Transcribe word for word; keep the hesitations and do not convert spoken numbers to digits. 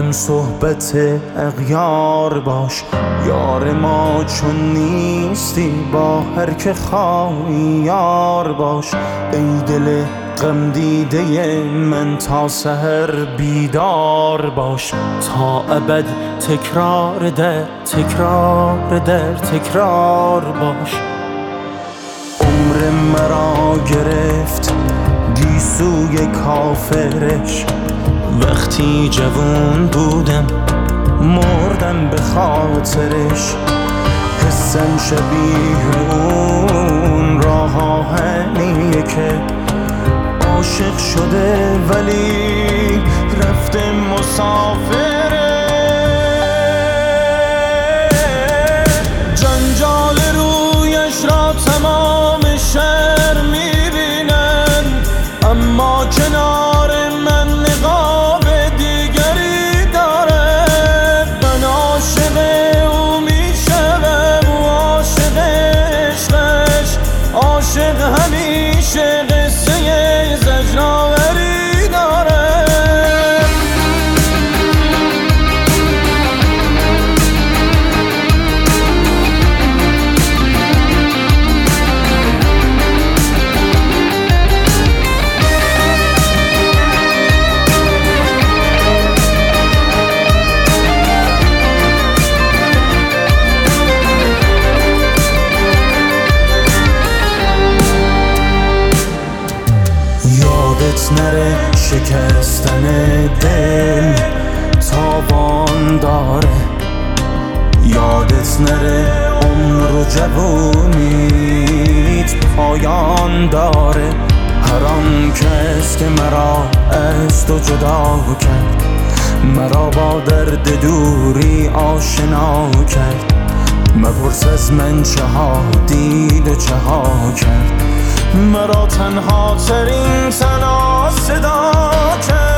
هم صحبت اغیار باش. یار ما چون نیستی با هر که خواهی یار باش. ای دل غم دیده من تا سحر بیدار باش. تا ابد تکرار در تکرار در تکرار باش. عمر مرا گرفت گیسوی کافرش، وقتی جوان بودم مردم به خاطرش. حسم شبیه اون راه آهنیه که عاشق شده ولی رفته مسافره. جنجال رویش را تمام شهر میبینن، اما کنار من نقاب دیگری داره. من عاشق او میشم، او عاشق عشقش، عاشق همیشه قصه زجرآوری داره. یادت نره شکستن دل تاوان داره. یادت نره عمر و جوونیت پایان داره. هر آن کس که مرا از تو جدا کرد، مرا با درد دوری آشنا کرد. مپرس از من چه ها دید و چه ها کرد، مرا تنها ترین تنها صدا کرد.